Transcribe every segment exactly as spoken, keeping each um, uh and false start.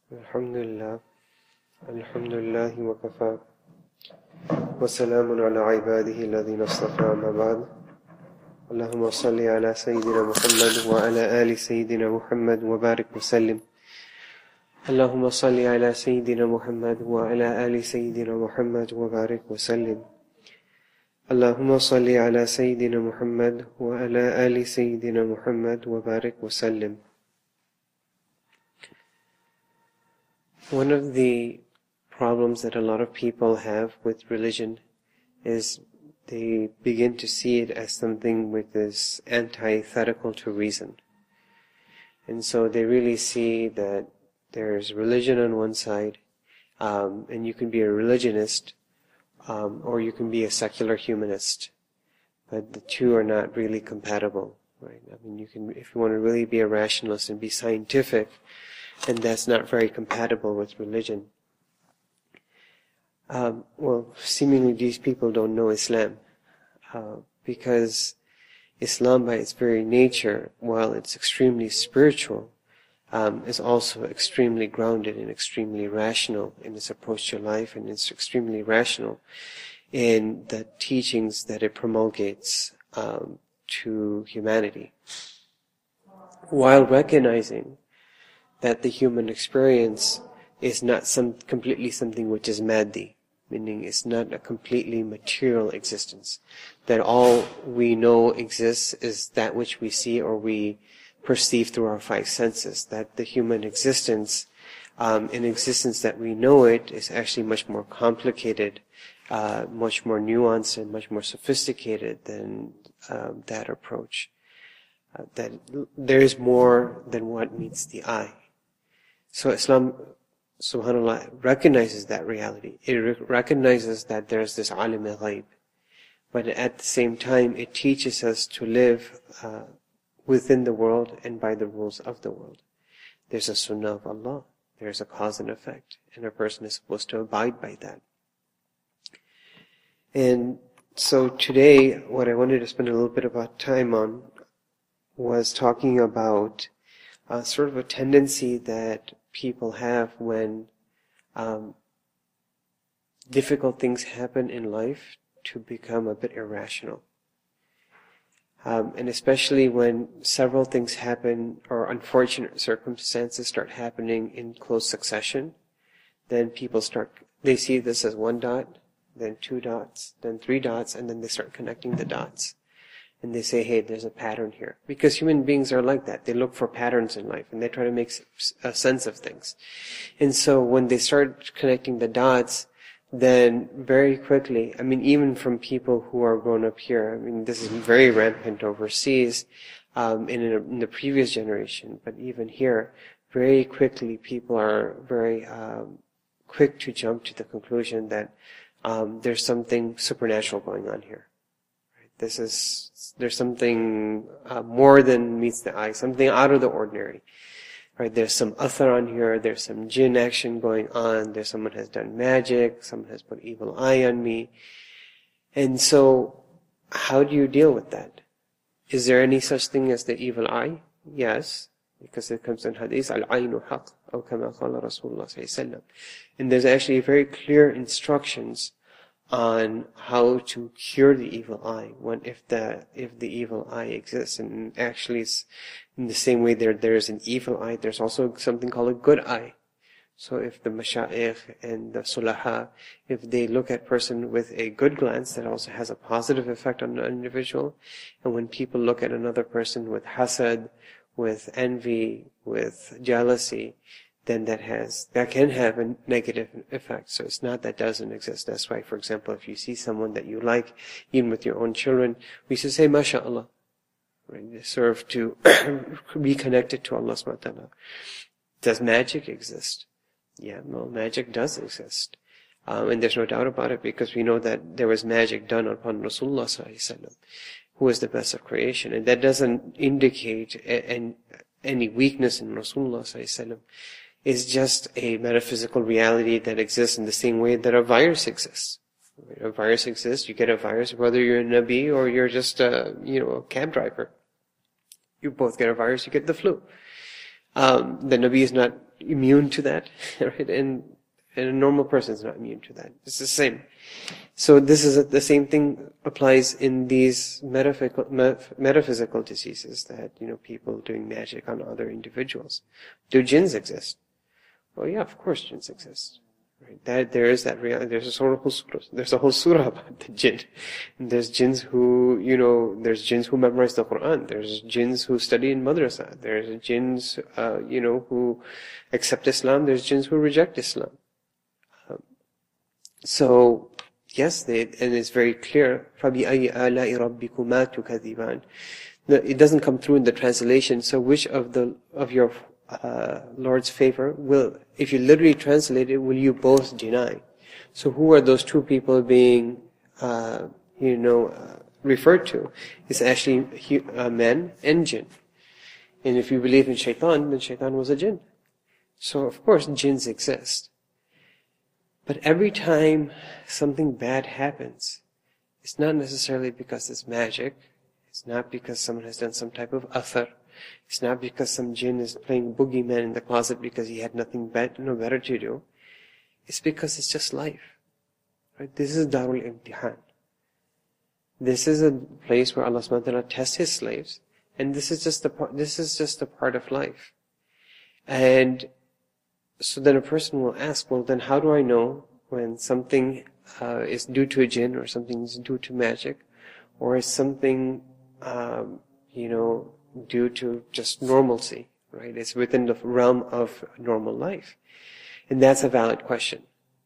Alhamdulillah, Alhamdulillahi wa kafa, wa salamun ala ibadihi alladhina astafa, amma ba'd. Allahumma salli ala Sayyidina Muhammad wa ala ali Sayyidina Muhammad wa barik wa sallim. Allahumma salli ala Sayyidina Muhammad wa ala ali Sayyidina Muhammad wa barik wa sallim. Allahumma salli ala Sayyidina Muhammad wa ala ali Sayyidina Muhammad wa barik wa sallim. One of the problems that a lot of people have with religion is they begin to see it as something which is antithetical to reason. And so they really see that there's religion on one side, um, and you can be a religionist, um, or you can be a secular humanist. But the two are not really compatible, right? I mean, you can, if you want to really be a rationalist and be scientific, and that's not very compatible with religion. Um, well, seemingly these people don't know Islam, uh, because Islam by its very nature, while it's extremely spiritual, um, is also extremely grounded and extremely rational in its approach to life, and it's extremely rational in the teachings that it promulgates um, to humanity, while recognizing that the human experience is not some completely something which is maddi, meaning it's not a completely material existence. That all we know exists is that which we see or we perceive through our five senses. That the human existence, um, an existence that we know it, is actually much more complicated, uh, much more nuanced, and much more sophisticated than um, that approach. Uh, that there is more than what meets the eye. So Islam, subhanAllah, recognizes that reality. It re- recognizes that there's this alim al-ghaib. But at the same time, it teaches us to live uh, within the world and by the rules of the world. There's a sunnah of Allah. There's a cause and effect. And a person is supposed to abide by that. And so today, what I wanted to spend a little bit of time on was talking about uh, sort of a tendency that people have when um, difficult things happen in life to become a bit irrational. Um, and especially when several things happen or unfortunate circumstances start happening in close succession, then people start, they see this as one dot, then two dots, then three dots, and then they start connecting the dots. And they say, hey, there's a pattern here. Because human beings are like that. They look for patterns in life, and they try to make a sense of things. And so when they start connecting the dots, then very quickly, I mean, even from people who are grown up here, I mean, this is very rampant overseas, um, in, a, in the previous generation, but even here, very quickly people are very um, quick to jump to the conclusion that um, there's something supernatural going on here. This is, there's something uh, more than meets the eye, something out of the ordinary. Right? There's some athar on here, there's some jinn action going on, there's someone has done magic, someone has put evil eye on me. And so, how do you deal with that? Is there any such thing as the evil eye? Yes, because it comes in hadith, al-aynu haq, aw kama qala Rasulullah sallallahu alayhi wa sallam. And there's actually very clear instructions on how to cure the evil eye when if the if the evil eye exists. And actually it's in the same way there there is an evil eye, there's also something called a good eye. So if the mashayikh and the sulaha, if they look at a person with a good glance, that also has a positive effect on an individual. And when people look at another person with hasad, with envy, with jealousy, then that has, that can have a negative effect. So it's not that doesn't exist. That's why, for example, if you see someone that you like, even with your own children, we should say, MashaAllah. Right? They serve to be connected to Allah subhanahu wa ta'ala. Does magic exist? Yeah, well, magic does exist. Um, and there's no doubt about it, because we know that there was magic done upon Rasulullah sallallahu alaihi wasallam, who is the best of creation. And that doesn't indicate a, a, any weakness in Rasulullah sallallahu alaihi wasallam. Is just a metaphysical reality that exists in the same way that a virus exists. A virus exists, you get a virus, whether you're a Nabi or you're just a, you know, a cab driver. You both get a virus, you get the flu. Um, the Nabi is not immune to that, right? And, and a normal person is not immune to that. It's the same. So this is a, the same thing applies in these metaphysical, metaphysical diseases that, you know, people doing magic on other individuals. Do jinns exist? Well, yeah, of course jinns exist. Right? That, there is that reality. There's a whole surah, there's a whole surah about the jinn. And there's jinns who, you know, there's jinns who memorize the Quran. There's jinns who study in madrasa. There's jinns, uh, you know, who accept Islam. There's jinns who reject Islam. Um, so, yes, they, and it's very clear. فَبِأَيِّ آلَاءِ رَبِّكُمَا تُكَذِّبَانِ. It doesn't come through in the translation. So which of the, of your uh, Lord's favor will, if you literally translate it, will you both deny? So who are those two people being, uh, you know, uh, referred to? It's actually uh, men and jinn. And if you believe in shaitan, then shaitan was a jinn. So of course jinns exist. But every time something bad happens, it's not necessarily because it's magic. It's not because someone has done some type of athar. It's not because some jinn is playing boogeyman in the closet because he had nothing better, no better to do. It's because it's just life. Right? This is Darul Imtihan. This is a place where Allah subhanahu wa ta'ala tests His slaves, and this is just a part, this is just a part of life. And so then a person will ask, well, then how do I know when something uh, is due to a jinn, or something is due to magic, or is something, um, you know, due to just normalcy, right? It's within the realm of normal life. And that's a valid question.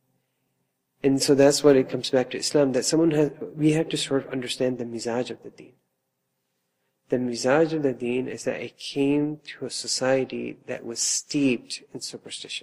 And so that's what it comes back to Islam, that someone has, we have to sort of understand the mizaj of the deen. The mizaj of the deen is that it came to a society that was steeped in superstition.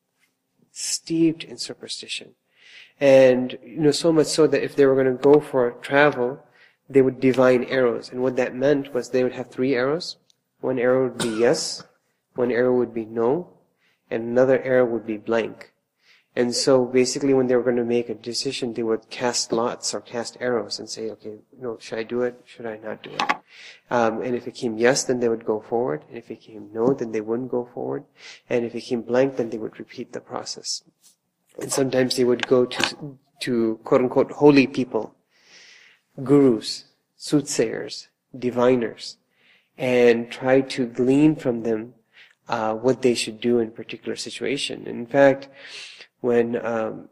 Steeped in superstition. And, you know, so much so that if they were going to go for travel, they would divine arrows. And what that meant was they would have three arrows. One arrow would be yes, one arrow would be no, and another arrow would be blank. And so basically when they were going to make a decision, they would cast lots or cast arrows and say, okay, you know, should I do it? Should I not do it? Um, and if it came yes, then they would go forward. And if it came no, then they wouldn't go forward. And if it came blank, then they would repeat the process. And sometimes they would go to, to quote unquote holy people, gurus, soothsayers, diviners, and try to glean from them uh, what they should do in a particular situation. And in fact, when um,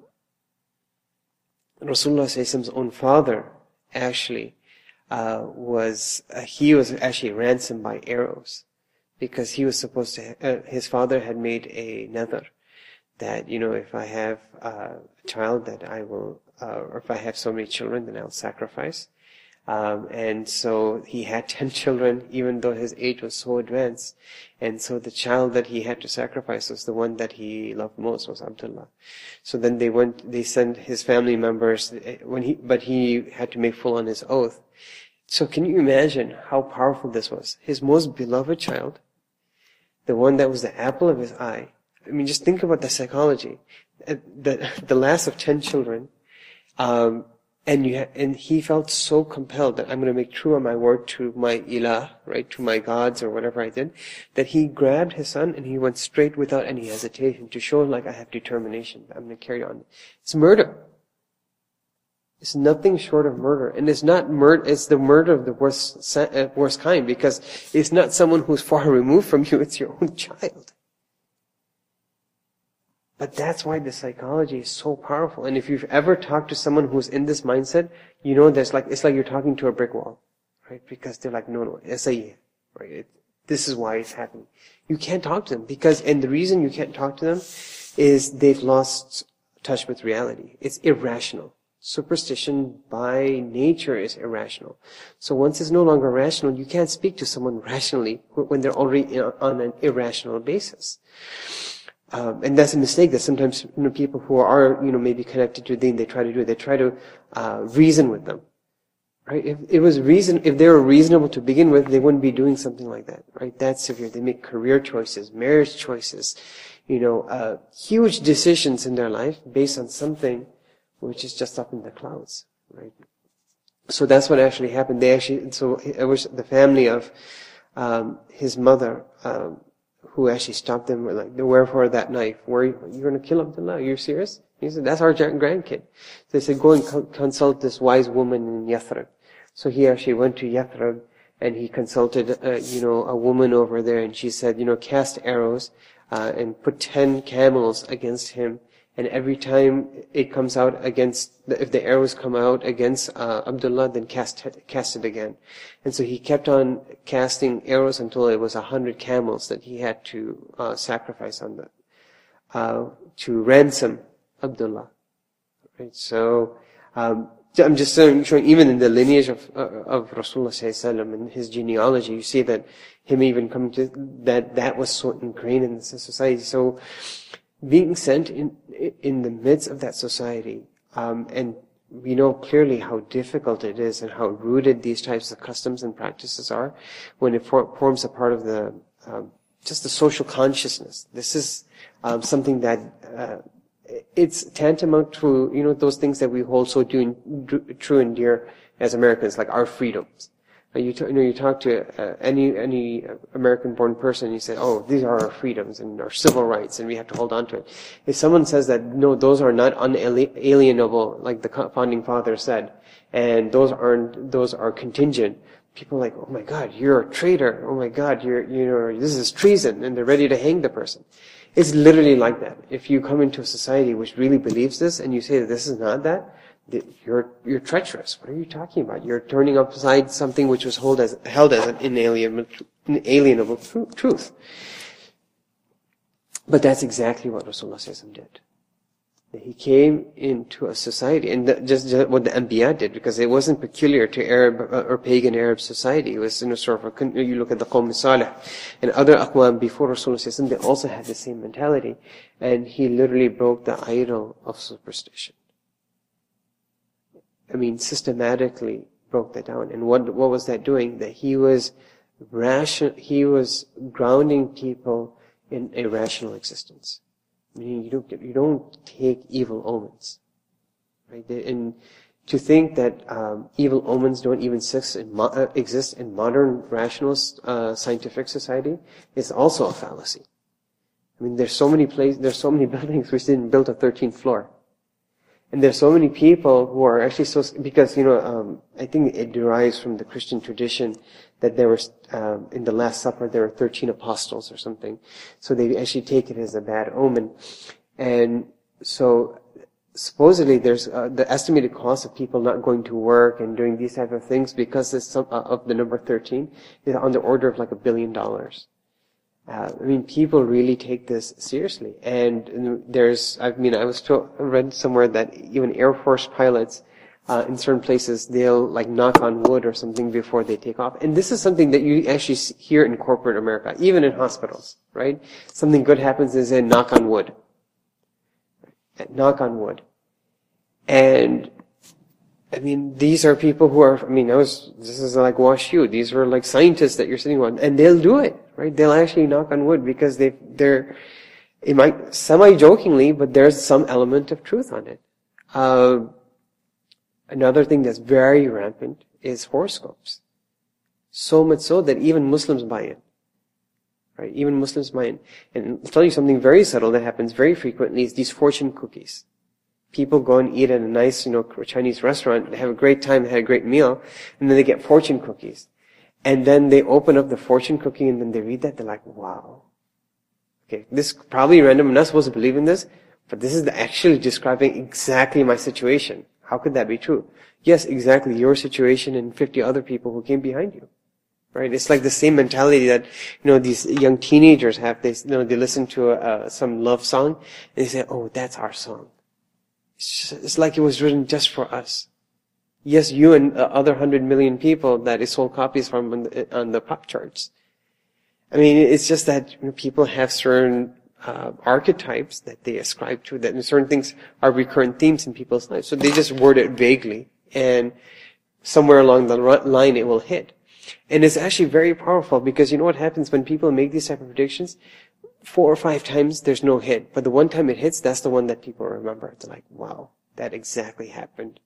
Rasulullah's own father actually uh, was, uh, he was actually ransomed by arrows, because he was supposed to, uh, his father had made a nadhr that, you know, if I have uh, a child that I will, uh, or if I have so many children, then I'll sacrifice. Um, and so he had ten children, even though his age was so advanced. And so the child that he had to sacrifice was the one that he loved most, was Abdullah. So then they went, they sent his family members, when he, but he had to make full on his oath. So can you imagine how powerful this was? His most beloved child, the one that was the apple of his eye. I mean, just think about the psychology. The, the last of ten children, um, And you ha- and he felt so compelled that I'm going to make true on my word to my ilah, right, to my gods or whatever I did, that he grabbed his son and he went straight without any hesitation to show like I have determination. I'm going to carry on. It's murder. It's nothing short of murder, and it's not murder. It's the murder of the worst uh, worst kind, because it's not someone who's far removed from you. It's your own child. But that's why the psychology is so powerful. And if you've ever talked to someone who's in this mindset, you know there's like, it's like you're talking to a brick wall, right? Because they're like, no, no, it's a, right? It, this is why it's happening. You can't talk to them because, and the reason you can't talk to them is they've lost touch with reality. It's irrational. Superstition by nature is irrational. So once it's no longer rational, you can't speak to someone rationally when they're already on an irrational basis. Um, and that's a mistake that sometimes, you know, people who are, you know, maybe connected to deen, they try to do it. They try to uh, reason with them, right? If it was reason, if they were reasonable to begin with, they wouldn't be doing something like that, right? That's severe. They make career choices, marriage choices, you know, uh, huge decisions in their life based on something which is just up in the clouds, right? So that's what actually happened. They actually, so it was the family of um, his mother. Um, who actually stopped them, were like, wherefore that knife? Where are you, you're going to kill Abdullah? Are you serious? He said, that's our grandkid. So they said, go and co- consult this wise woman in Yathrib. So he actually went to Yathrib, and he consulted, uh, you know, a woman over there, and she said, you know, cast arrows, uh, and put ten camels against him, and every time it comes out against, if the arrows come out against uh, Abdullah, then cast it, cast it again. And so he kept on casting arrows until it was a hundred camels that he had to uh, sacrifice on the, uh, to ransom Abdullah. Right? So, um, I'm just showing, showing even in the lineage of uh, of Rasulullah sallallahu alaihi wasallam and his genealogy, you see that him even coming to that that was so ingrained in the society. So, being sent in in the midst of that society, um, and we know clearly how difficult it is and how rooted these types of customs and practices are when it for, forms a part of the um, just the social consciousness. This is um, something that uh, it's tantamount to, you know, those things that we hold so do, do, true and dear as Americans, like our freedoms. You, t- you know, you talk to uh, any any American-born person, you say, "Oh, these are our freedoms and our civil rights, and we have to hold on to it." If someone says that, no, those are not unalienable, like the founding father said, and those aren't, those are contingent, people are like, "Oh my God, you're a traitor! Oh my God, you're, you know, this is treason," and they're ready to hang the person. It's literally like that. If you come into a society which really believes this, and you say that this is not that, You're you're treacherous. What are you talking about? You're turning upside something which was held as held as an inalienable, inalienable truth. But that's exactly what Rasulullah sallallahu alaihi wasallam did. He came into a society, and just, just what the Anbiya did, because it wasn't peculiar to Arab or pagan Arab society. It was in a sort of a, you look at the Qawm Salih and other Aqwam before Rasulullah sallallahu alaihi wasallam, they also had the same mentality, and he literally broke the idol of superstition. I mean, systematically broke that down. And what what was that doing? That he was ration, he was grounding people in a rational existence. Meaning, you don't you don't take evil omens, right? And to think that um, evil omens don't even exist in, mo- uh, exist in modern rational uh, scientific society is also a fallacy. I mean, there's so many places, there's so many buildings which didn't build a thirteenth floor. And there's so many people who are actually so, because, you know, um, I think it derives from the Christian tradition that there was, um, in the Last Supper, there were thirteen apostles or something. So they actually take it as a bad omen. And so, supposedly there's, uh, the estimated cost of people not going to work and doing these type of things because it's some, uh, of the number thirteen is on the order of like a billion dollars. Uh, I mean, people really take this seriously, and there's, I mean, I was told, I read somewhere that even Air Force pilots, uh, in certain places, they'll like knock on wood or something before they take off. And this is something that you actually hear in corporate America, even in hospitals, right? Something good happens, they say, knock on wood. Knock on wood. And, I mean, these are people who are, I mean, I was, this is like WashU. These were like scientists that you're sitting on, and they'll do it, right? They'll actually knock on wood because they, they're, it might, semi-jokingly, but there's some element of truth on it. Uh, another thing that's very rampant is horoscopes. So much so that even Muslims buy in. Right? Even Muslims buy in. And I'll tell you something very subtle that happens very frequently is these fortune cookies. People go and eat at a nice, you know, Chinese restaurant, they have a great time, they had a great meal, and then they get fortune cookies. And then they open up the fortune cookie and then they read that, they're like, wow. Okay, this is probably random, I'm not supposed to believe in this, but this is actually describing exactly my situation. How could that be true? Yes, exactly your situation and fifty other people who came behind you. Right? It's like the same mentality that, you know, these young teenagers have. They, you know, they listen to a, some love song and they say, oh, that's our song. It's, just, it's like it was written just for us. Yes, you and uh, other hundred million people that it sold copies from on the, on the pop charts. I mean, it's just that, you know, people have certain uh, archetypes that they ascribe to, that certain things are recurrent themes in people's lives. So they just word it vaguely, and somewhere along the line it will hit. And it's actually very powerful because you know what happens when people make these type of predictions? Four or five times there's no hit. But the one time it hits, that's the one that people remember. It's like, wow, that exactly happened.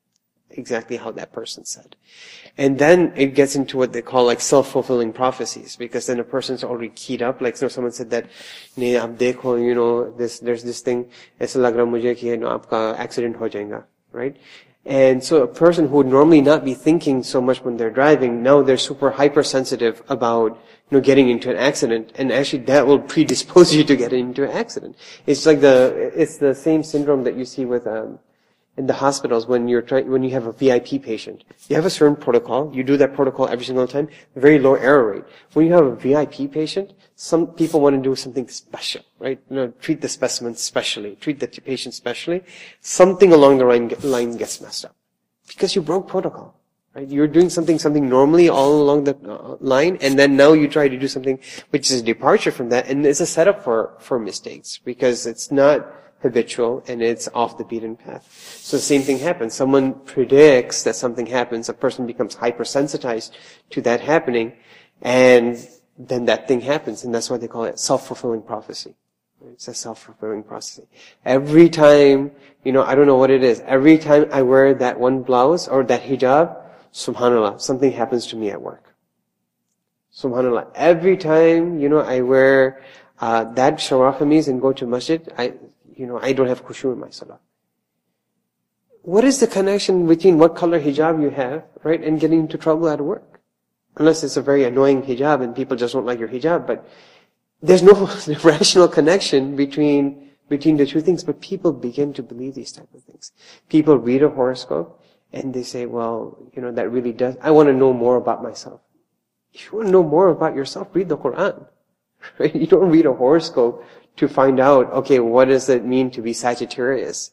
exactly how that person said. And then it gets into what they call like self-fulfilling prophecies, because then a person's already keyed up. Like, so someone said that, "Nee, ab dekho, you know, this, there's this thing, aisa lag raha mujhe ki, you know, aapka accident ho jayega," right? And so a person who would normally not be thinking so much when they're driving, now they're super hypersensitive about, you know, getting into an accident, and actually that will predispose you to get into an accident. It's like the, it's the same syndrome that you see with, um, in the hospitals when you're trying, when you have a V I P patient. You have a certain protocol, you do that protocol every single time, very low error rate. When you have a V I P patient, some people want to do something special, right? You know, treat the specimen specially, treat the patient specially. Something along the line, line gets messed up. Because you broke protocol, right? You're doing something, something normally all along the uh, line, and then now you try to do something which is a departure from that, and it's a setup for, for mistakes, because it's not habitual and it's off the beaten path. So the same thing happens. Someone predicts that something happens, a person becomes hypersensitized to that happening, and then that thing happens, and that's why they call it self-fulfilling prophecy. It's a self-fulfilling prophecy. Every time, you know, I don't know what it is, every time I wear that one blouse or that hijab, subhanAllah, something happens to me at work. Subhanallah. Every time, you know, I wear uh, that shalwar kameez and go to masjid, I, you know, I don't have khushu in my salah. What is the connection between what color hijab you have, right, and getting into trouble at work? Unless it's a very annoying hijab and people just don't like your hijab, but there's no rational connection between between the two things. But people begin to believe these type of things. People read a horoscope and they say, well, you know, that really does, I want to know more about myself. If you want to know more about yourself, read the Quran. Right? You don't read a horoscope to find out, okay, what does it mean to be Sagittarius?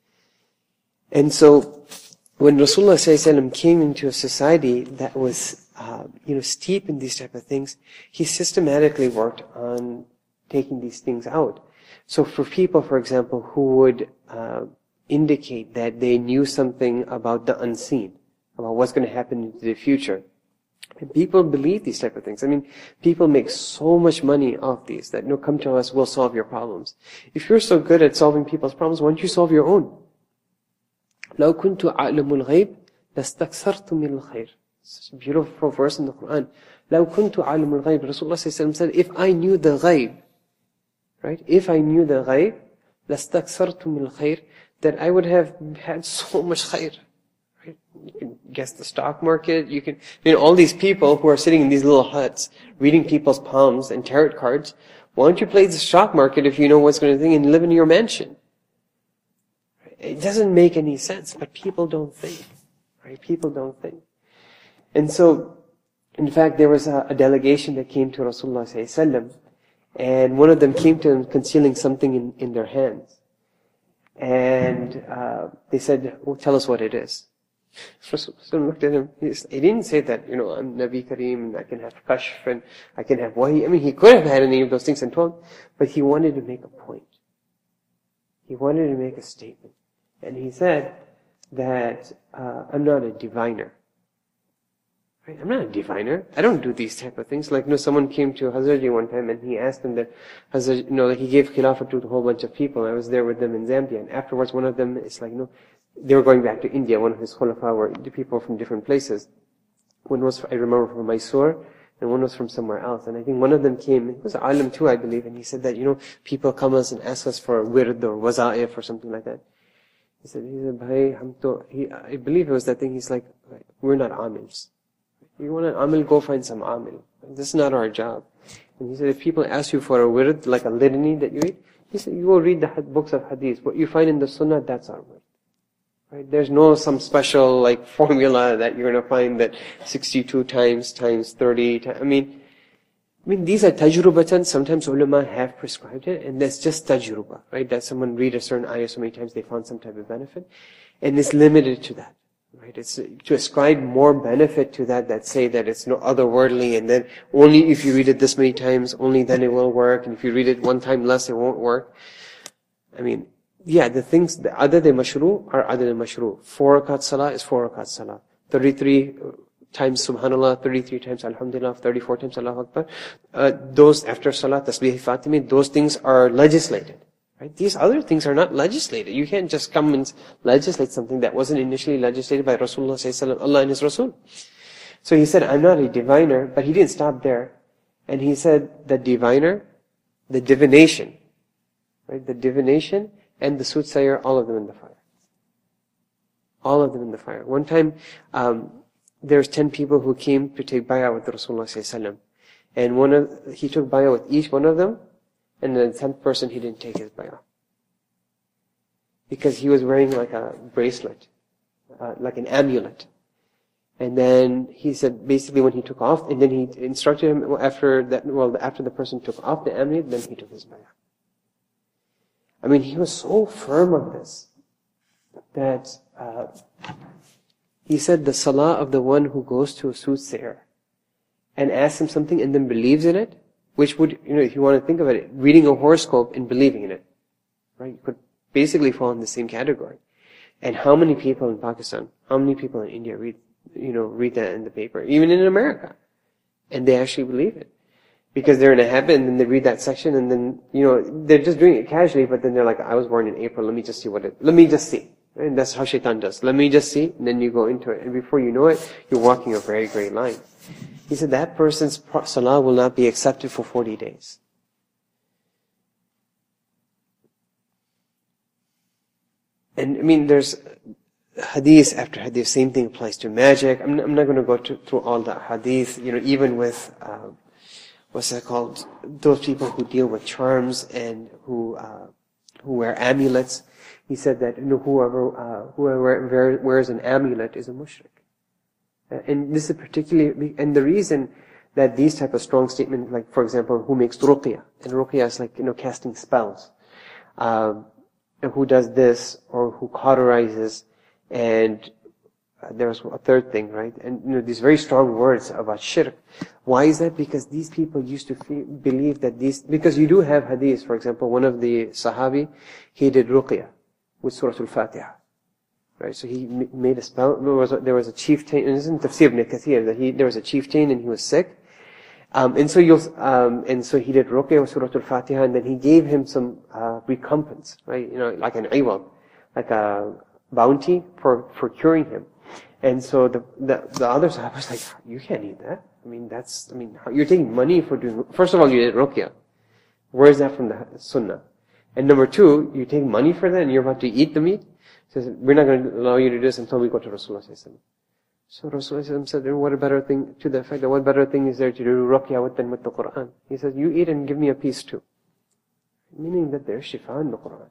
And so, when Rasulullah sallallahu alaihi wasallam came into a society that was, uh, you know, steep in these type of things, he systematically worked on taking these things out. So for people, for example, who would uh, indicate that they knew something about the unseen, about what's going to happen in the future, and people believe these type of things. I mean, people make so much money off these that, no, come to us, we'll solve your problems. If you're so good at solving people's problems, why don't you solve your own? لَوْ كُنْتُ أَعْلَمُ الْغَيْبِ لَاسْتَكْثَرْتُ مِنَ الْخَيْرِ. Such a beautiful verse in the Quran. لَوْ كُنْتُ أَعْلَمُ الْغَيْبِ Rasulullah said, if I knew the ghaib, right? If I knew the ghaib, لَاسْتَكْثَرْتُ مِنَ الْخَيْرِ, that I would have had so much khair. You can guess the stock market. You can, I mean, all these people who are sitting in these little huts, reading people's palms and tarot cards. Why don't you play the stock market if you know what's going to think and live in your mansion? It doesn't make any sense, but people don't think, right? People don't think. And so, in fact, there was a, a delegation that came to Rasulullah sallallahu alaihi wasallam, and one of them came to him concealing something in, in their hands. And uh, they said, well, tell us what it is. Rasulullah looked at him. He, he didn't say that, you know, I'm Nabi Kareem and I can have kashf and I can have wahi. I mean, he could have had any of those things and told, but he wanted to make a point. He wanted to make a statement. And he said that uh, I'm not a diviner. Right? I'm not a diviner. I don't do these type of things. Like, you know, someone came to Hazrat one time and he asked him that, Hazrat, you know, he gave khilafah to a whole bunch of people. I was there with them in Zambia. And afterwards, one of them, it's like, you know, they were going back to India. One of his khulafa were the people from different places. One was, I remember, from Mysore, and one was from somewhere else. And I think one of them came, he was an alim too, I believe, and he said that, you know, people come us and ask us for wird or waza'if or something like that. He said, he said, bhai, hum to, he, I believe it was that thing, he's like, we're not amils. You want an amil, go find some amil. This is not our job. And he said, if people ask you for a wird, like a litany that you read, he said, you go read the books of hadith. What you find in the sunnah, that's our wird. Right? There's no some special like formula that you're going to find that sixty-two times times thirty times. I mean, I mean these are tajrubatan. Sometimes ulama have prescribed it, and that's just tajruba, right? That someone read a certain ayah so many times they found some type of benefit, and it's limited to that, right? It's to ascribe more benefit to that. That say that it's no otherworldly, and then only if you read it this many times, only then it will work, and if you read it one time less, it won't work. I mean. Yeah, the things, the other than mashru are other than mashru. Four rakat salah is four rakat salah. thirty-three times subhanallah, thirty-three times alhamdulillah, thirty-four times Allahu Akbar. Uh, those after salah, tasbih Fatimi, those things are legislated. Right? These other things are not legislated. You can't just come and legislate something that wasn't initially legislated by Rasulullah sallallahu alaihi wasallam, Allah and His Rasul. So he said, I'm not a diviner, but he didn't stop there. And he said, the diviner, the divination, right? The divination and the soothsayer, all of them in the fire. All of them in the fire. One time, um, there's ten people who came to take bay'ah with Rasulullah sallallahu alaihi wasallam. And one of, he took bay'ah with each one of them, and the tenth person, he didn't take his bay'ah. Because he was wearing like a bracelet, uh, like an amulet. And then he said, basically when he took off, and then he instructed him after that, well, after the person took off the amulet, then he took his bay'ah. I mean, he was so firm on this, that, uh, he said the salah of the one who goes to a soothsayer and asks him something and then believes in it, which would, you know, if you want to think of it, reading a horoscope and believing in it, right? You could basically fall in the same category. And how many people in Pakistan, how many people in India read, you know, read that in the paper, even in America, and they actually believe it. Because they're in a habit, and then they read that section, and then, you know, they're just doing it casually, but then they're like, I was born in April, let me just see what it, let me just see. And that's how shaitan does. Let me just see, and then you go into it. And before you know it, you're walking a very great line. He said that person's salah will not be accepted for forty days. And I mean, there's hadith after hadith, same thing applies to magic. I'm, I'm not going to go to, through all the hadith, you know, even with, uh, what's that called? Those people who deal with charms and who, uh, who wear amulets. He said that, you know, whoever, uh, whoever wears an amulet is a mushrik. And this is particularly, and the reason that these type of strong statements, like for example, who makes ruqya, and ruqya is like, you know, casting spells, um, and who does this, or who cauterizes, and uh, there's a third thing, right? And you know, these very strong words about shirk. Why is that? Because these people used to feel, believe that these, because you do have hadiths, for example, one of the Sahabi, he did ruqya with Surah Al-Fatiha. Right, so he made a spell. There was a, there was a chieftain, and this is in Tafsir ibn Kathir, that he, there was a chieftain and he was sick. Um, and so you'll, um, and so he did ruqya with Surah Al-Fatiha, and then he gave him some, uh, recompense, right? You know, like an iwal, like a bounty for, for curing him. And so the, the, the other Sahaba was like, you can't eat that. I mean, that's, I mean, you're taking money for doing, first of all, you did ruqya. Where is that from the sunnah? And number two, you take money for that and you're about to eat the meat? He says, we're not going to allow you to do this until we go to Rasulullah sallallahu alaihi wasallam. So Rasulullah said, what a better thing, to the effect that what better thing is there to do ruqya with than with the Qur'an? He says, you eat and give me a piece too. Meaning that there's shifa in the Qur'an.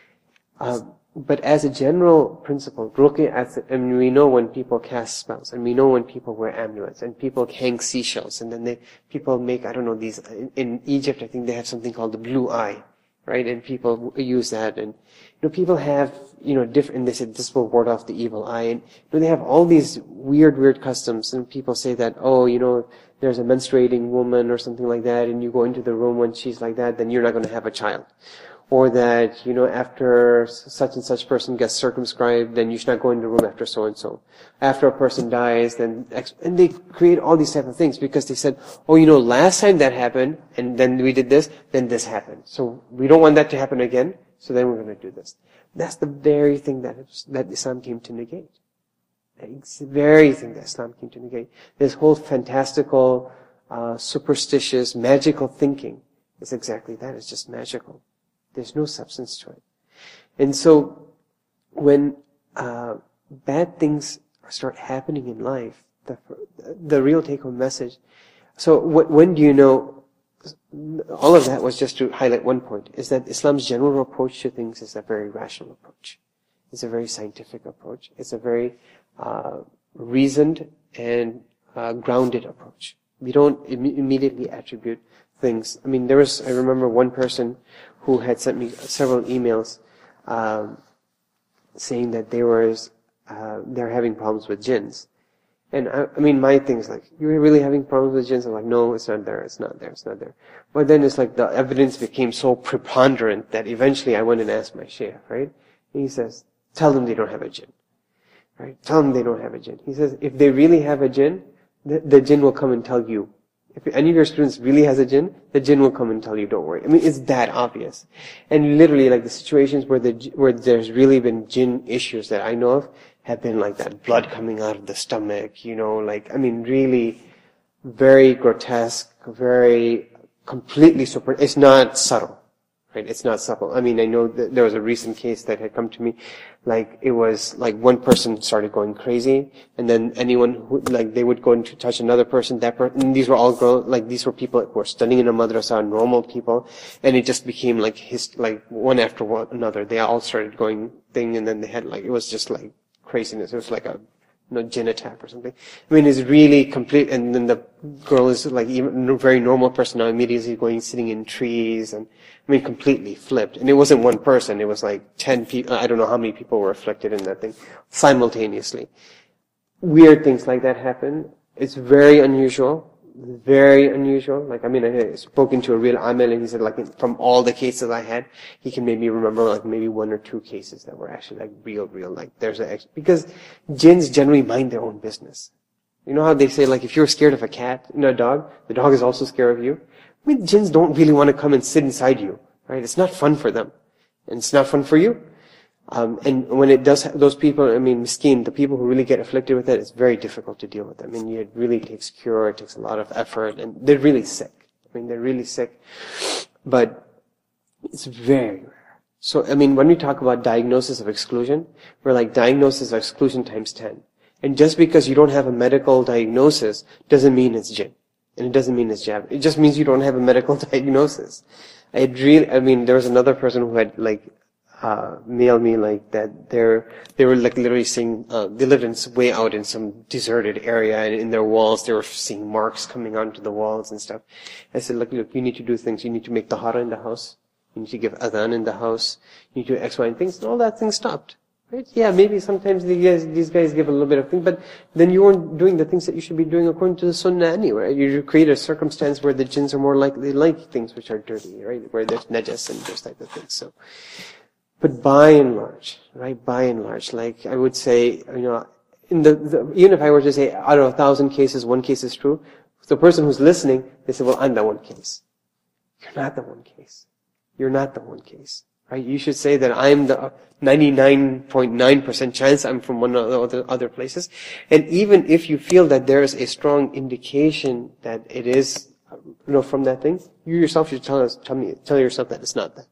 Uh, but as a general principle, ruqya, as, and we know when people cast spells, and we know when people wear amulets, and people hang seashells, and then they, people make, I don't know, these, in, in Egypt I think they have something called the blue eye, right? And people use that, and, you know, people have, you know, different, and they say this will ward off the evil eye, and, you know, they have all these weird, weird customs, and people say that, oh, you know, there's a menstruating woman or something like that, and you go into the room when she's like that, then you're not going to have a child. Or that, you know, after such and such person gets circumscribed, then you should not go in the room after so and so. After a person dies, then, and they create all these type of things because they said, oh, you know, last time that happened, and then we did this, then this happened. So we don't want that to happen again, so then we're going to do this. That's the very thing that, that Islam came to negate. It's the very thing that Islam came to negate. This whole fantastical, uh, superstitious, magical thinking is exactly that. It's just magical. There's no substance to it. And so, when uh, bad things start happening in life, the the real take-home message. So, wh- when do you know? All of that was just to highlight one point: is that Islam's general approach to things is a very rational approach. It's a very scientific approach. It's a very uh, reasoned and uh, grounded approach. We don't Im- immediately attribute things. I mean, there was. I remember one person who had sent me several emails um, saying that they were uh, they're having problems with jinns. And I, I mean, my thing is like, you're really having problems with jinns? I'm like, no, it's not there, it's not there, it's not there. But then it's like the evidence became so preponderant that eventually I went and asked my shaykh, right? And he says, tell them they don't have a jinn. Right? Tell them they don't have a jinn. He says, if they really have a jinn, the, the jinn will come and tell you If any of your students really has a jinn, the jinn will come and tell you, don't worry. I mean, it's that obvious. And literally, like the situations where the where there's really been jinn issues that I know of have been like that, blood coming out of the stomach, you know, like, I mean, really very grotesque, very completely super, it's not subtle. Right? It's not subtle. I mean, I know that there was a recent case that had come to me, like, it was, like, one person started going crazy, and then anyone who, like, they would go and to touch another person, that person, and these were all girls, like, these were people who were studying in a madrasa, normal people, and it just became, like, his, like, one after one another. They all started going thing, and then they had, like, it was just, like, craziness. It was like a, you know, jinn attack or something. I mean, it's really complete, and then the girl is like even a very normal person now, immediately going, sitting in trees, and I mean, completely flipped. And it wasn't one person, it was like ten people, I don't know how many people were afflicted in that thing, simultaneously. Weird things like that happen. It's very unusual. Very unusual. Like, I mean, I had spoken to a real amil, and he said, like, from all the cases I had, he can maybe remember, like, maybe one or two cases that were actually, like, real, real, like, there's a, because jinns generally mind their own business. You know how they say, like, if you're scared of a cat, you know, a dog, the dog is also scared of you? I mean, jinns don't really want to come and sit inside you, right? It's not fun for them. And it's not fun for you. Um, and when it does, those people, I mean, miskeen, the people who really get afflicted with it, it's very difficult to deal with them. I mean, it really takes cure, it takes a lot of effort, and they're really sick. I mean, they're really sick. But it's very rare. So, I mean, when we talk about diagnosis of exclusion, we're like diagnosis of exclusion times ten. And just because you don't have a medical diagnosis doesn't mean it's jinn. And it doesn't mean it's jab. It just means you don't have a medical diagnosis. I really, I mean, there was another person who had, like, Uh, mailed me like that they're, they were like literally seeing, uh, they lived in, way out in some deserted area, and in their walls they were seeing marks coming onto the walls and stuff. I said, look, look, you need to do things. You need to make tahara in the house. You need to give adhan in the house. You need to do X, Y, and things. And all that thing stopped. Right? Yeah, maybe sometimes these guys, these guys give a little bit of thing, but then you weren't doing the things that you should be doing according to the sunnah anyway. You create a circumstance where the jinns are more likely like things which are dirty, right? Where there's najas and those type of things. So, but by and large, right, by and large, like I would say, you know, in the, the even if I were to say out of a thousand cases, one case is true, the person who's listening, they say, well, I'm the one case. You're not the one case. You're not the one case, right? You should say that I'm the ninety-nine point nine percent chance I'm from one of the other, other places. And even if you feel that there is a strong indication that it is, you know, from that thing, you yourself should tell us, tell me, tell yourself that it's not that.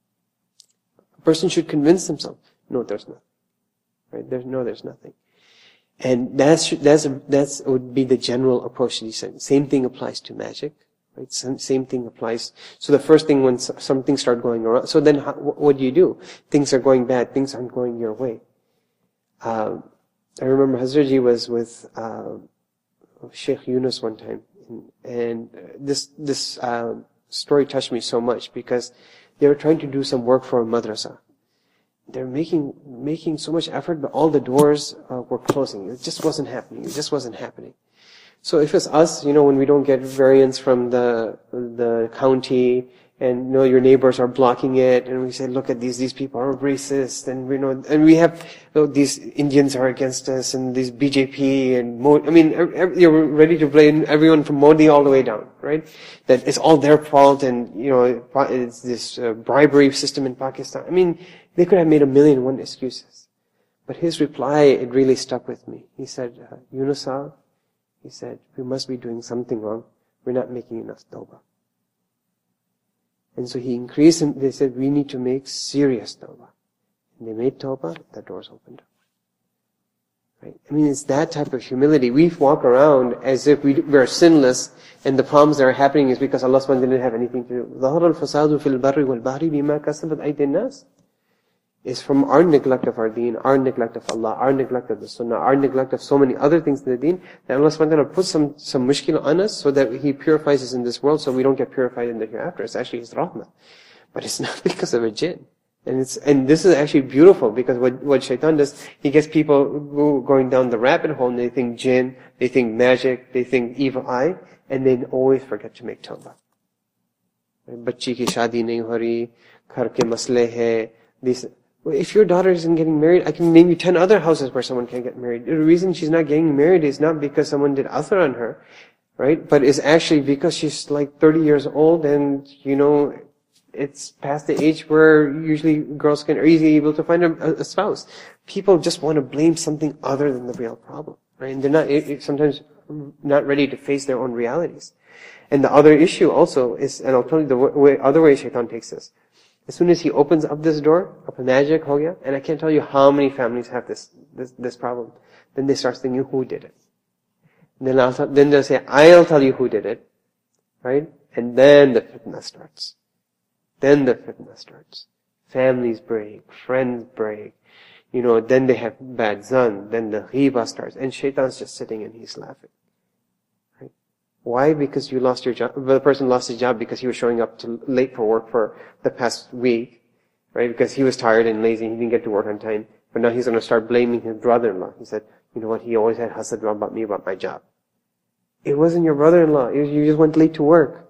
A person should convince themselves, no, there's nothing. Right? There's no, there's nothing. And that's, that's, that's, would be the general approach to these things. Same thing applies to magic, right? Same, same thing applies. So the first thing when some things start going around, so then how, what do you do? Things are going bad, things aren't going your way. Uh, I remember Hazratji was with, uh, Sheikh Yunus one time, and, and this, this, uh, story touched me so much because they were trying to do some work for a madrasa. They're making, making so much effort, but all the doors uh, were closing. It just wasn't happening. It just wasn't happening. So if it's us, you know, when we don't get variance from the, the county, and, you know, your neighbors are blocking it, and we say, look at these, these people are racist, and we know, and we have, you know, these Indians are against us, and these B J P, and Modi, I mean, every, you're ready to blame everyone from Modi all the way down, right? That it's all their fault, and, you know, it's this uh, bribery system in Pakistan. I mean, they could have made a million and one excuses. But his reply, it really stuck with me. He said, uh, Yunus Sahib, he said, we must be doing something wrong. We're not making enough tawbah. And so he increased, and they said, we need to make serious tawbah. And they made tawbah, the doors opened up. Right? I mean, it's that type of humility. We walk around as if we, we're sinless, and the problems that are happening is because Allah subhanahu wa ta'ala didn't have anything to do. ظَهَرَ الْفَسَادُ فِي الْبَرِّ وَالْبَحْرِ بِمَا كَسَبَتْ أَيْدِي النَّاسِ. It's from our neglect of our deen, our neglect of Allah, our neglect of the sunnah, our neglect of so many other things in the deen, that Allah subhanahu wa ta'ala puts some, some mushkil on us so that He purifies us in this world so we don't get purified in the hereafter. It's actually His rahmah. But it's not because of a jinn. And it's, and this is actually beautiful because what, what shaitan does, he gets people who going down the rabbit hole and they think jinn, they think magic, they think evil eye, and they always forget to make tawbah. Bachchi ki shaadi nahi ho rahi, ghar ke masle hai, these, if your daughter isn't getting married, I can name you ten other houses where someone can get married. The reason she's not getting married is not because someone did athar on her, right? But it's actually because she's like thirty years old and, you know, it's past the age where usually girls can are easily able to find a, a spouse. People just want to blame something other than the real problem, right? And they're not, it, it, sometimes not ready to face their own realities. And the other issue also is, and I'll tell you the way, other way Shaitan takes this. As soon as he opens up this door, up a magic, ho gaya, and I can't tell you how many families have this, this, this problem. Then they start thinking, who did it? And then I'll, then they'll say, I'll tell you who did it, right? And then the fitna starts. Then the fitna starts. Families break, friends break, you know, then they have bad zan, then the ghiba starts, and Shaitan's just sitting and he's laughing. Right? Why? Because you lost your job, the person lost his job because he was showing up to, late for work for the past week, right? Because he was tired and lazy, he didn't get to work on time, but now he's going to start blaming his brother-in-law. He said, you know what, he always had hasad about me, about my job. It wasn't your brother-in-law, it was, you just went late to work.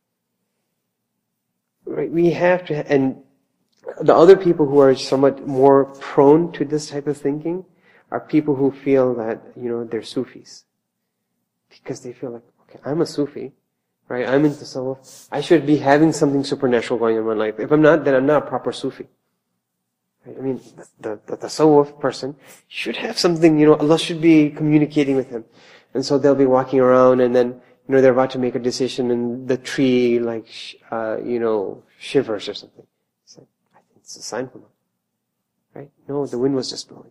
Right, we have to, and the other people who are somewhat more prone to this type of thinking are people who feel that, you know, they're Sufis. Because they feel like, okay, I'm a Sufi, right? I'm into tasawwuf. I should be having something supernatural going on in my life. If I'm not, then I'm not a proper Sufi. Right? I mean, the, the, the tasawwuf person should have something, you know, Allah should be communicating with him. And so they'll be walking around and then, you know, they're about to make a decision and the tree, like, uh, you know, shivers or something. It's like, I think it's a sign from Allah. Right? No, the wind was just blowing.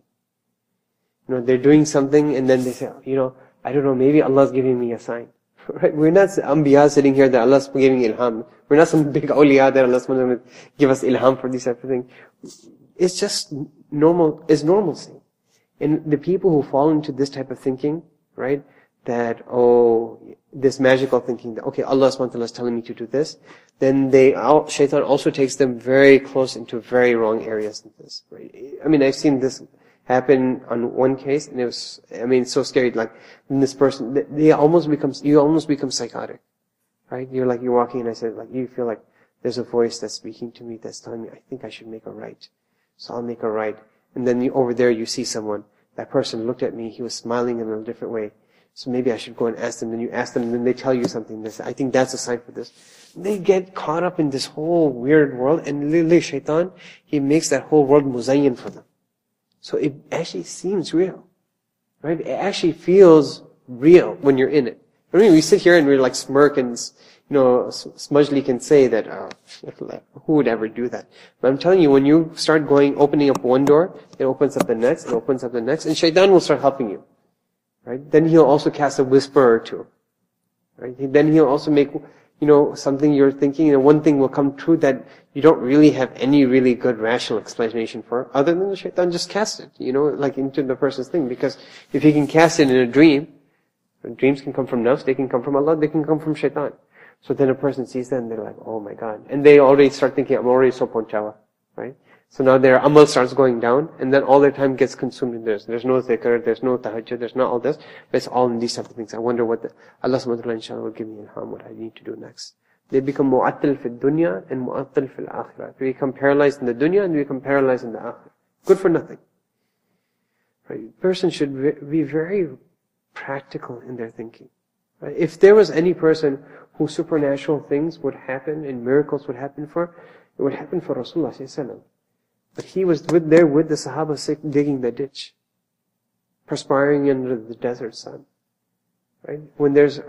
You know, they're doing something and then they say, you know, I don't know, maybe Allah's giving me a sign. Right? We're not Anbiya sitting here that Allah's giving ilham. We're not some big awliya that Allah's going to give us ilham for this type of thing. It's just normal, it's normalcy. And the people who fall into this type of thinking, right, that, oh, this magical thinking that, okay, Allah subhanahu wa ta'ala is telling me to do this, then they, Shaitan also takes them very close into very wrong areas in this, right? I mean, I've seen this happen on one case, and it was, I mean, it's so scary, like, this person, they almost become, you almost become psychotic, right? You're like, you're walking, and I said, like, you feel like there's a voice that's speaking to me, that's telling me, I think I should make a right. So I'll make a right. And then you, over there you see someone, that person looked at me, he was smiling in a different way. So maybe I should go and ask them. Then you ask them, and then they tell you something. They say, I think that's a sign for this. They get caught up in this whole weird world, and literally Shaitan, he makes that whole world muzayyin for them. So it actually seems real. Right? It actually feels real when you're in it. I mean, we sit here and we like smirk and, you know, smudgely can say that, oh, who would ever do that? But I'm telling you, when you start going, opening up one door, it opens up the next, it opens up the next, and Shaitan will start helping you. Right? Then he'll also cast a whisper or two. Right? Then he'll also make, you know, something you're thinking, and one thing will come true that you don't really have any really good rational explanation for, other than the Shaitan just cast it, you know, like into the person's thing. Because if he can cast it in a dream, dreams can come from nafs, they can come from Allah, they can come from Shaitan. So then a person sees that and they're like, oh my God. And they already start thinking, I'm already so ponchawa. Right? So now their amal starts going down, and then all their time gets consumed in this. There's no dhikr, there's no tahajjud, there's not all this, but it's all in these type of things. I wonder what the, Allah subhanahu wa ta'ala inshallah will give me ilham, what I need to do next. They become mu'attal fi dunya and mu'attal fi al-akhirah. They become paralyzed in the dunya and they become paralyzed in the akhirah. Good for nothing. Right? A person should be very practical in their thinking. Right? If there was any person who supernatural things would happen and miracles would happen for, it would happen for Rasulullah sallallahu alaihi wasallam. But he was with, there with the Sahaba digging the ditch, perspiring under the desert sun. Right? When there's,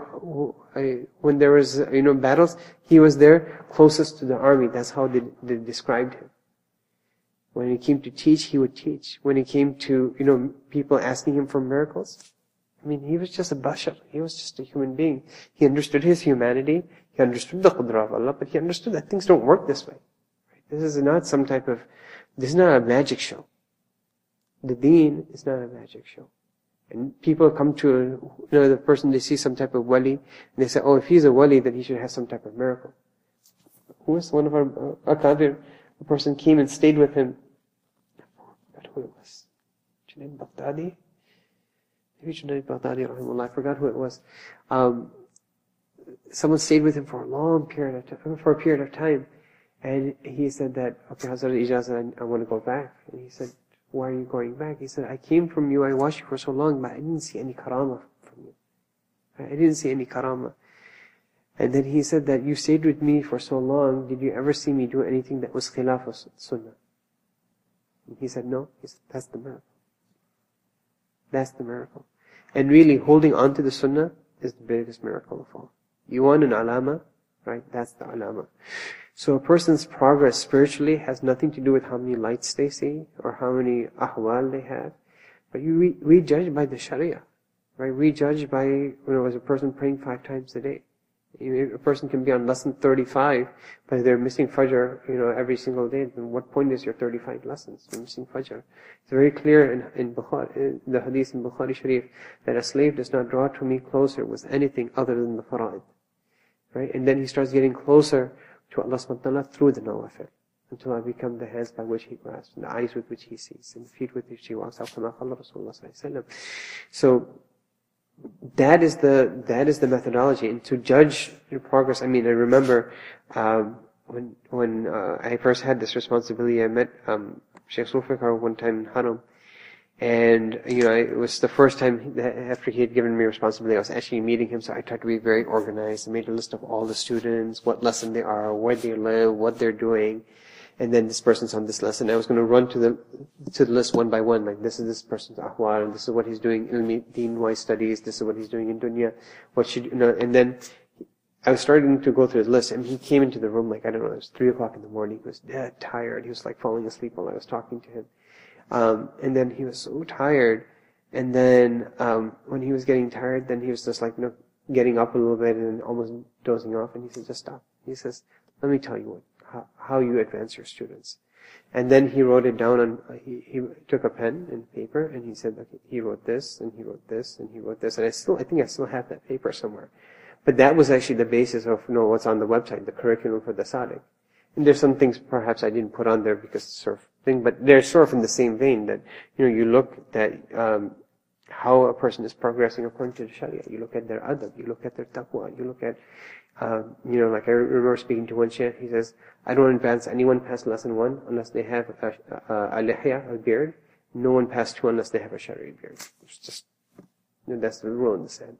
when there was, you know, battles, he was there closest to the army. That's how they, they described him. When he came to teach, he would teach. When he came to, you know, people asking him for miracles, I mean, he was just a bashar. He was just a human being. He understood his humanity. He understood the qudra of Allah, but he understood that things don't work this way. Right? This is not some type of, this is not a magic show. The deen is not a magic show. And people come to, you know, the person, they see some type of wali, and they say, oh, if he's a wali, then he should have some type of miracle. Who was one of our, uh, Akadir, a person came and stayed with him. I forgot who it was. Junaid Baghdadi? Maybe Junaid Baghdadi, rahimahullah, I forgot who it was. Um, someone stayed with him for a long period of time, for a period of time. And he said that, okay, Hazrat Ijazah, I, I want to go back. And he said, why are you going back? He said, I came from you, I watched you for so long, but I didn't see any karamah from you. I didn't see any karama. And then he said that you stayed with me for so long, did you ever see me do anything that was khilaf of sunnah? And he said, no. He said, that's the miracle. That's the miracle. And really, holding on to the sunnah is the biggest miracle of all. You want an alama, right? That's the alama. So a person's progress spiritually has nothing to do with how many lights they see, or how many ahwal they have. But you we, we judge by the sharia, right? We judge by, you know, as a person praying five times a day. A person can be on lesson thirty-five, but they're missing Fajr, you know, every single day. Then what point is your thirty-five lessons? You're missing Fajr. It's very clear in, in Bukhari, in the hadith in Bukhari Sharif, that a slave does not draw to me closer with anything other than the fara'id. Right? And then he starts getting closer to Allah subhanahu wa ta'ala through the nawafil, until I become the hands by which he grasps, and the eyes with which he sees, and the feet with which he walks. So, That is the that is the methodology, and to judge your progress. I mean, I remember um, when when uh, I first had this responsibility. I met um, Sheikh Zulfikar one time in Haram, and you know, it was the first time that after he had given me responsibility, I was actually meeting him. So I tried to be very organized. I made a list of all the students, what lesson they are, where they live, what they're doing. And then this person's on this lesson. I was going to run to the to the list one by one. Like, this is this person's ahwal, and this is what he's doing ilmi deen-wise studies. This is what he's doing in dunya. What should you know? And then I was starting to go through the list, and he came into the room like, I don't know, it was three o'clock in the morning. He was dead tired. He was like falling asleep while I was talking to him. Um, and then he was so tired. And then um, when he was getting tired, then he was just like, you know, getting up a little bit and almost dozing off. And he said, just stop. He says, let me tell you what. How, how you advance your students. And then he wrote it down on, uh, he, he took a pen and paper, and he said, okay, he wrote this, and he wrote this, and he wrote this, and I still, I think I still have that paper somewhere. But that was actually the basis of, you know, what's on the website, the curriculum for the Sadiq. And there's some things perhaps I didn't put on there because it's sort of thing, but they're sort of in the same vein that, you know, you look at, um, how a person is progressing according to the Sharia. You look at their adab, you look at their taqwa, you look at, Um, you know, like I remember speaking to one sheikh, he says, I don't advance anyone past lesson one unless they have a, a, a lihya, a beard. No one past two unless they have a shari beard. It's just, you know, that's the rule in the sand.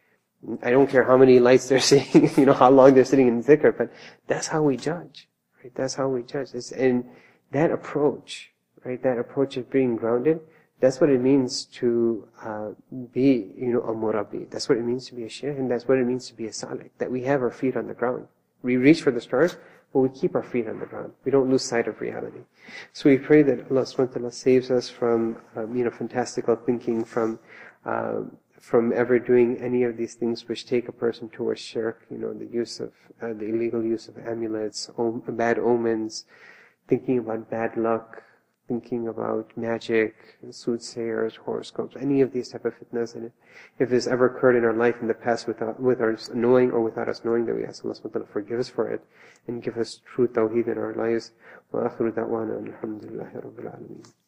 I don't care how many lights they're seeing, you know, how long they're sitting in dhikr, but that's how we judge, right? That's how we judge. It's, and that approach, right, that approach of being grounded, that's what it means to uh, be, you know, a murabbi. That's what it means to be a shaykh, and that's what it means to be a salik. That we have our feet on the ground. We reach for the stars, but we keep our feet on the ground. We don't lose sight of reality. So we pray that Allah subhanahu wa ta'ala saves us from, um, you know, fantastical thinking, from, um, from ever doing any of these things which take a person towards shirk, you know, the use of, uh, the illegal use of amulets, om- bad omens, thinking about bad luck, thinking about magic, soothsayers, horoscopes, any of these type of fitnas. And if this ever occurred in our life in the past without, with us knowing or without us knowing, that we ask Allah subhanahu wa ta'ala forgive us for it and give us true tawheed in our lives. Wa akhiru da'wana alhamdulillahi rabbil alameen.